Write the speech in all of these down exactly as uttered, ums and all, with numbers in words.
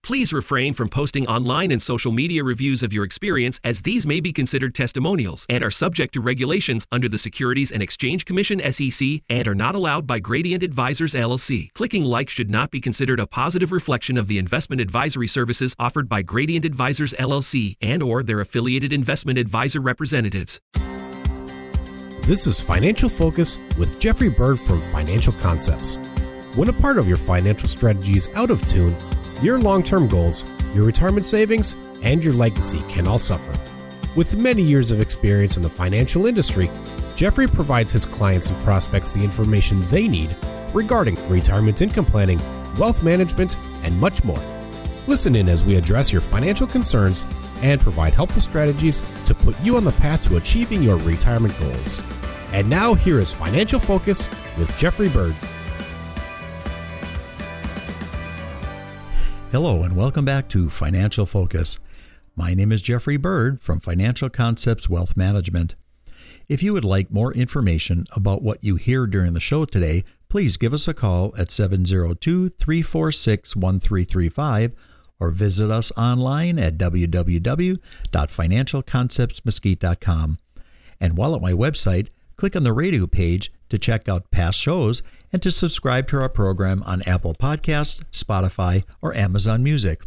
Please refrain from posting online and social media reviews of your experience, as these may be considered testimonials and are subject to regulations under the Securities and Exchange Commission S E C and are not allowed by Gradient Advisors L L C. Clicking like should not be considered a positive reflection of the investment advisory services offered by Gradient Advisors L L C and or their affiliated investment advisor representatives. This is Financial Focus with Jeffrey Bird from Financial Concepts. When a part of your financial strategy is out of tune, your long-term goals, your retirement savings, and your legacy can all suffer. With many years of experience in the financial industry, Jeffrey provides his clients and prospects the information they need regarding retirement income planning, wealth management, and much more. Listen in as we address your financial concerns and provide helpful strategies to put you on the path to achieving your retirement goals. And now here is Financial Focus with Jeffrey Bird. Hello and welcome back to Financial Focus. My name is Jeffrey Bird from Financial Concepts Wealth Management. If you would like more information about what you hear during the show today, please give us a call at seven zero two, three four six, one three three five or visit us online at w w w dot financial concepts mesquite dot com. And while at my website, click on the radio page to check out past shows and to subscribe to our program on Apple Podcasts, Spotify, or Amazon Music.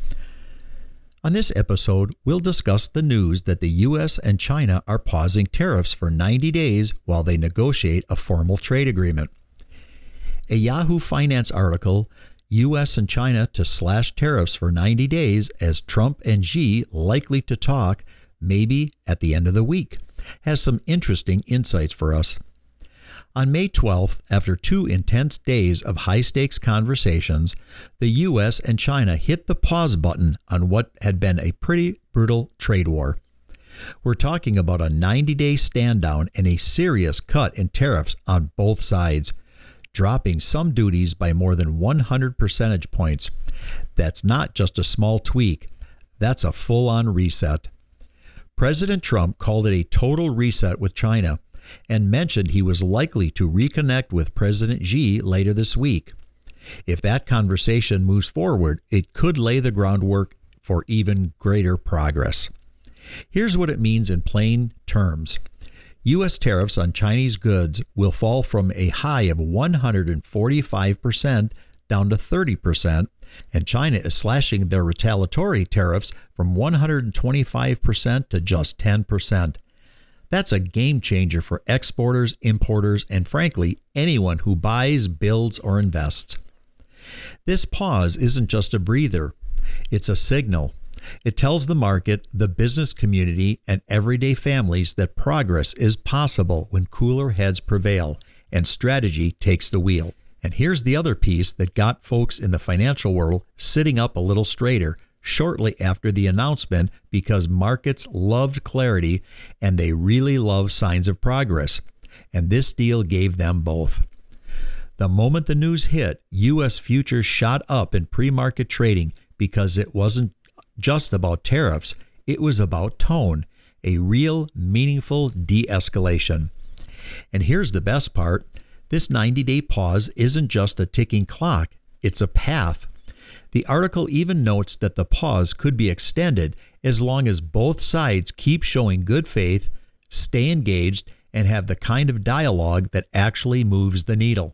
On this episode, we'll discuss the news that the U S and China are pausing tariffs for ninety days while they negotiate a formal trade agreement. A Yahoo Finance article, U S and China to slash tariffs for ninety days as Trump and Xi likely to talk maybe at the end of the week, has some interesting insights for us. On May twelfth, after two intense days of high-stakes conversations, the U S and China hit the pause button on what had been a pretty brutal trade war. We're talking about a ninety-day stand-down and a serious cut in tariffs on both sides, dropping some duties by more than one hundred percentage points. That's not just a small tweak. That's a full-on reset. President Trump called it a total reset with China and mentioned he was likely to reconnect with President Xi later this week. If that conversation moves forward, it could lay the groundwork for even greater progress. Here's what it means in plain terms. U S tariffs on Chinese goods will fall from a high of one hundred forty-five percent down to thirty percent, and China is slashing their retaliatory tariffs from one hundred twenty-five percent to just ten percent. That's a game changer for exporters, importers, and frankly, anyone who buys, builds, or invests. This pause isn't just a breather. It's a signal. It tells the market, the business community, and everyday families that progress is possible when cooler heads prevail and strategy takes the wheel. And here's the other piece that got folks in the financial world sitting up a little straighter shortly after the announcement, because markets loved clarity and they really love signs of progress. And this deal gave them both. The moment the news hit, U S futures shot up in pre-market trading because it wasn't just about tariffs, it was about tone, a real, meaningful de-escalation. And here's the best part. This ninety-day pause isn't just a ticking clock, it's a path. The article even notes that the pause could be extended as long as both sides keep showing good faith, stay engaged, and have the kind of dialogue that actually moves the needle.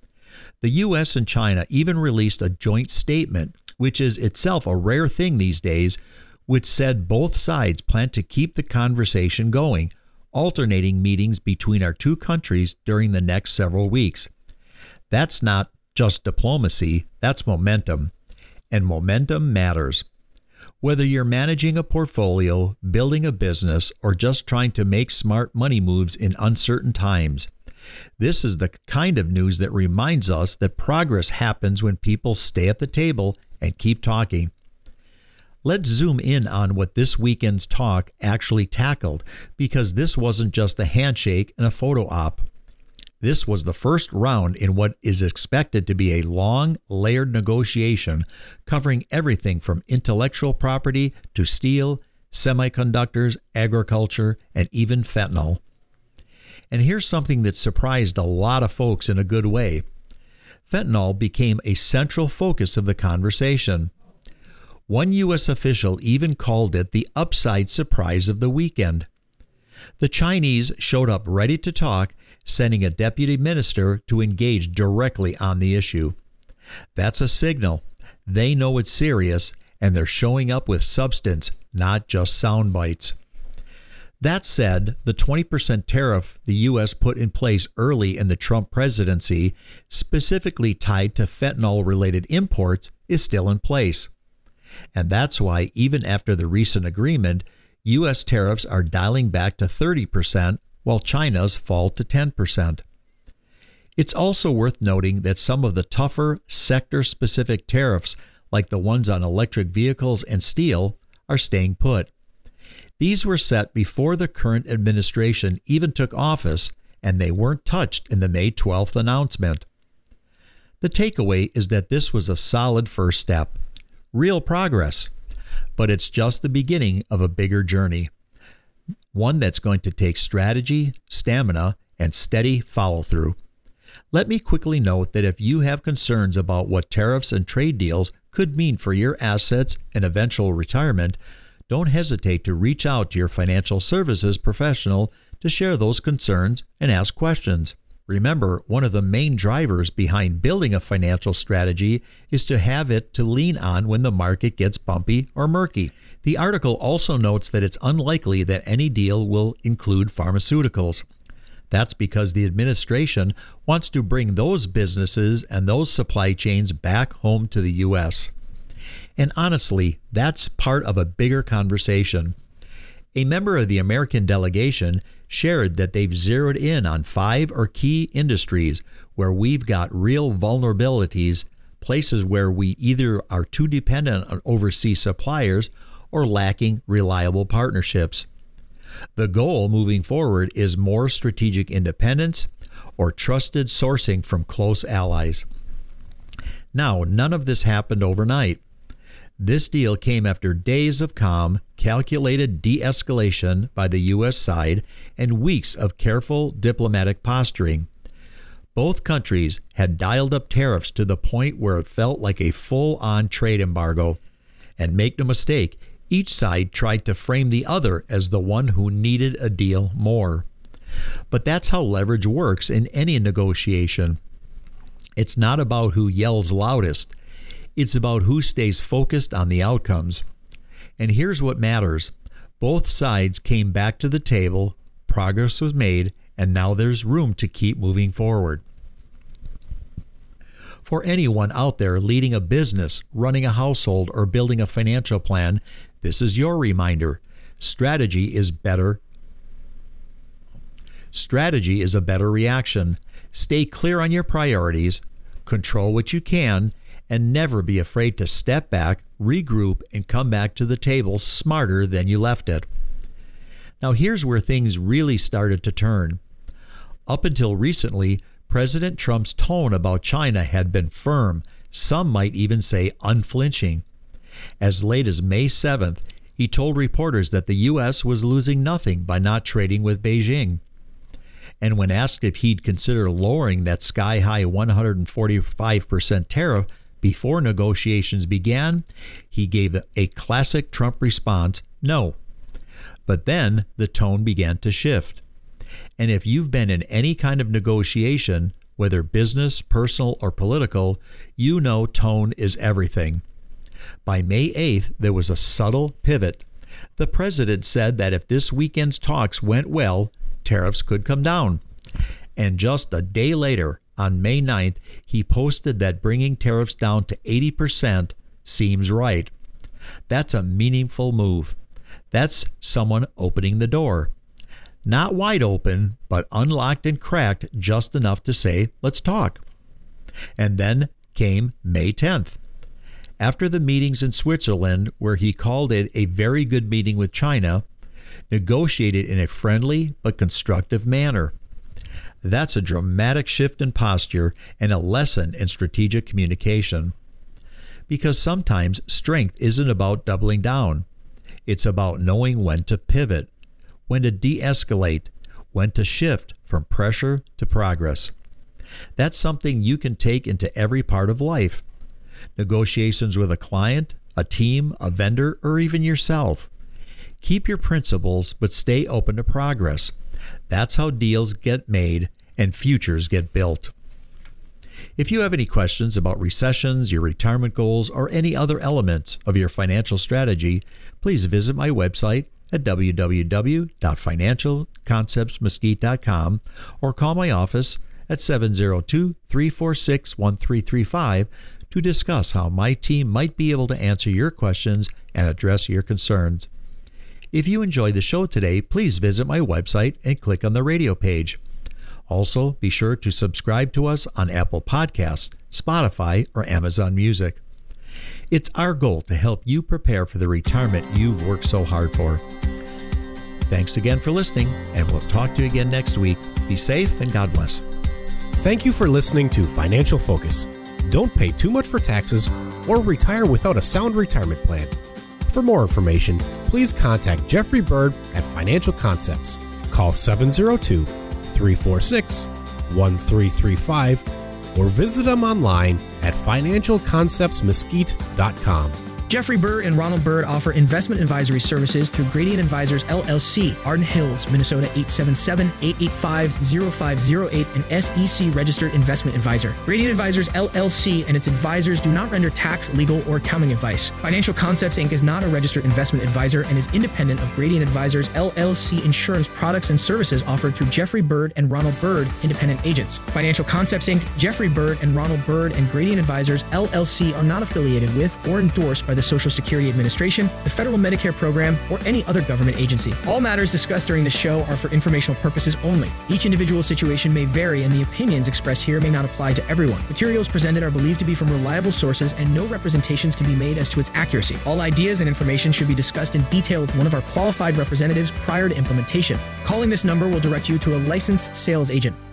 The U S and China even released a joint statement, which is itself a rare thing these days, which said both sides plan to keep the conversation going, alternating meetings between our two countries during the next several weeks. That's not just diplomacy, that's momentum. And momentum matters. Whether you're managing a portfolio, building a business, or just trying to make smart money moves in uncertain times, this is the kind of news that reminds us that progress happens when people stay at the table and keep talking. Let's zoom in on what this weekend's talk actually tackled, because this wasn't just a handshake and a photo op. This was the first round in what is expected to be a long, layered negotiation covering everything from intellectual property to steel, semiconductors, agriculture, and even fentanyl. And here's something that surprised a lot of folks in a good way. Fentanyl became a central focus of the conversation. One U S official even called it the upside surprise of the weekend. The Chinese showed up ready to talk, sending a deputy minister to engage directly on the issue. That's a signal. They know it's serious, and they're showing up with substance, not just sound bites. That said, the twenty percent tariff the U S put in place early in the Trump presidency, specifically tied to fentanyl-related imports, is still in place. And that's why, even after the recent agreement, U S tariffs are dialing back to thirty percent, while China's fall to ten percent. It's also worth noting that some of the tougher sector-specific tariffs, like the ones on electric vehicles and steel, are staying put. These were set before the current administration even took office, and they weren't touched in the May twelfth announcement. The takeaway is that this was a solid first step. Real progress. But it's just the beginning of a bigger journey. One that's going to take strategy, stamina, and steady follow-through. Let me quickly note that if you have concerns about what tariffs and trade deals could mean for your assets and eventual retirement, don't hesitate to reach out to your financial services professional to share those concerns and ask questions. Remember, one of the main drivers behind building a financial strategy is to have it to lean on when the market gets bumpy or murky. The article also notes that it's unlikely that any deal will include pharmaceuticals. That's because the administration wants to bring those businesses and those supply chains back home to the U S. And honestly, that's part of a bigger conversation. A member of the American delegation shared that they've zeroed in on five or key industries where we've got real vulnerabilities, places where we either are too dependent on overseas suppliers or lacking reliable partnerships. The goal moving forward is more strategic independence or trusted sourcing from close allies. Now, none of this happened overnight. This deal came after days of calm, calculated de-escalation by the U S side and weeks of careful diplomatic posturing. Both countries had dialed up tariffs to the point where it felt like a full-on trade embargo. And make no mistake, each side tried to frame the other as the one who needed a deal more. But that's how leverage works in any negotiation. It's not about who yells loudest. It's about who stays focused on the outcomes. And here's what matters. Both sides came back to the table, progress was made, and now there's room to keep moving forward. For anyone out there leading a business, running a household, or building a financial plan, this is your reminder. Strategy is better. Strategy is a better reaction. Stay clear on your priorities, control what you can, and never be afraid to step back, regroup, and come back to the table smarter than you left it. Now here's where things really started to turn. Up until recently, President Trump's tone about China had been firm, some might even say unflinching. As late as May seventh, he told reporters that the U S was losing nothing by not trading with Beijing. And when asked if he'd consider lowering that sky-high one hundred forty-five percent tariff before negotiations began, he gave a classic Trump response, no. But then the tone began to shift. And if you've been in any kind of negotiation, whether business, personal, or political, you know tone is everything. By May eighth, there was a subtle pivot. The president said that if this weekend's talks went well, tariffs could come down. And just a day later, on May ninth, he posted that bringing tariffs down to eighty percent seems right. That's a meaningful move. That's someone opening the door. Not wide open, but unlocked and cracked just enough to say, let's talk. And then came May tenth. After the meetings in Switzerland, where he called it a very good meeting with China, negotiated in a friendly but constructive manner. That's a dramatic shift in posture and a lesson in strategic communication. Because sometimes strength isn't about doubling down. It's about knowing when to pivot, when to de-escalate, when to shift from pressure to progress. That's something you can take into every part of life. Negotiations with a client, a team, a vendor, or even yourself. Keep your principles, but stay open to progress. That's how deals get made and futures get built. If you have any questions about recessions, your retirement goals, or any other elements of your financial strategy, please visit my website at w w w dot financial concepts mesquite dot com or call my office at seven zero two, three four six, one three three five to discuss how my team might be able to answer your questions and address your concerns. If you enjoyed the show today, please visit my website and click on the radio page. Also, be sure to subscribe to us on Apple Podcasts, Spotify, or Amazon Music. It's our goal to help you prepare for the retirement you've worked so hard for. Thanks again for listening, and we'll talk to you again next week. Be safe and God bless. Thank you for listening to Financial Focus. Don't pay too much for taxes or retire without a sound retirement plan. For more information, please contact Jeffrey Bird at Financial Concepts. Call seven zero two, three four six, one three three five or visit them online at financial concepts mesquite dot com. Jeffrey Bird and Ronald Bird offer investment advisory services through Gradient Advisors, L L C, Arden Hills, Minnesota eight seven seven, eight eight five, zero five zero eight, and S E C registered investment advisor. Gradient Advisors, L L C, and its advisors do not render tax, legal, or accounting advice. Financial Concepts, Incorporated is not a registered investment advisor and is independent of Gradient Advisors, L L C insurance products and services offered through Jeffrey Bird and Ronald Bird, independent agents. Financial Concepts, Incorporated, Jeffrey Bird and Ronald Bird, and Gradient Advisors, L L C are not affiliated with or endorsed by the Social Security Administration, the Federal Medicare Program, or any other government agency. All matters discussed during the show are for informational purposes only. Each individual situation may vary, and the opinions expressed here may not apply to everyone. Materials presented are believed to be from reliable sources, and no representations can be made as to its accuracy. All ideas and information should be discussed in detail with one of our qualified representatives prior to implementation. Calling this number will direct you to a licensed sales agent.